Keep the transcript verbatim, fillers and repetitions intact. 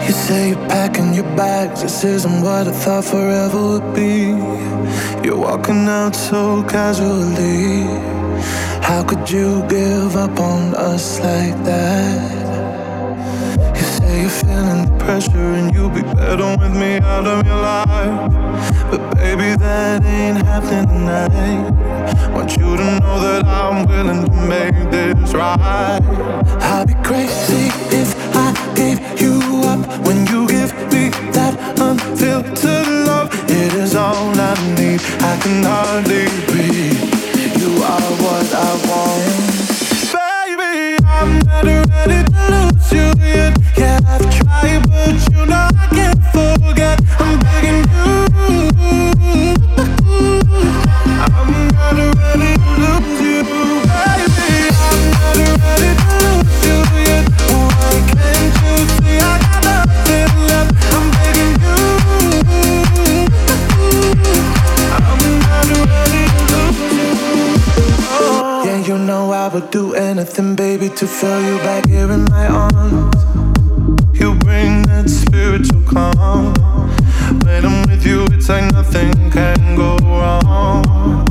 You say you're packing your bags, this isn't what I thought forever would be. You're walking out so casually. How could you give up on us like that? You say you're feeling the pressure and you'll be better with me out of your life. But baby, that ain't happening tonight. Want you to know that I'm willing to make this right. I'd be crazy if I gave you up when you give me that unfiltered love. It is all I need, I can hardly breathe. You are what I want. Baby, I'm not ready to lose you yet. Yeah, I've tried, but you know I can't forget. I'm begging you. I'm not ready to lose you, baby. I'm not ready to lose you yet. Why can't you see I got nothing left? I'm begging you. I'm not ready to lose you. Oh. Yeah, you know I would do anything, baby, to feel you back here in my arms. You bring that spiritual calm. When I'm with you, it's like nothing can go wrong.